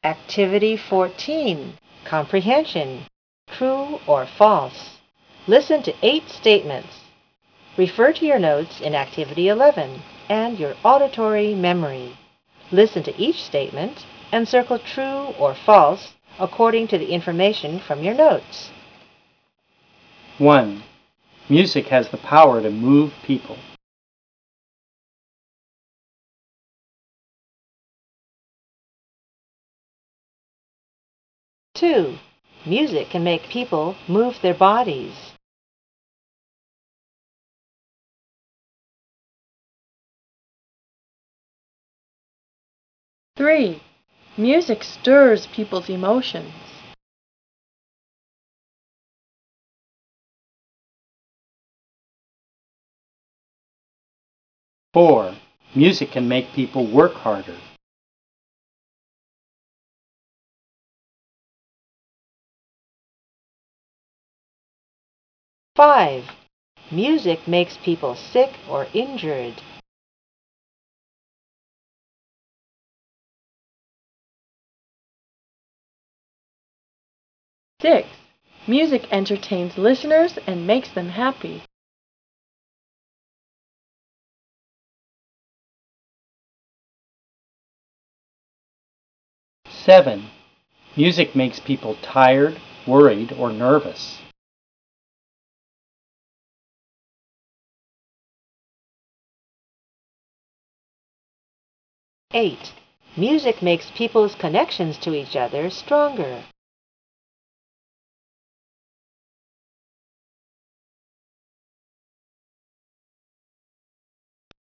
Activity 14. Comprehension. True or false? Listen to 8 statements. Refer to your notes in Activity 11 and your auditory memory. Listen to each statement and circle true or false according to the information from your notes. 1. Music has the power to move people. 2. Music can make people move their bodies. 3. Music stirs people's emotions. 4. Music can make people work harder. 5. Music makes people sick or injured. 6. Music entertains listeners and makes them happy. 7. Music makes people tired, worried, or nervous. 8. Music makes people's connections to each other stronger.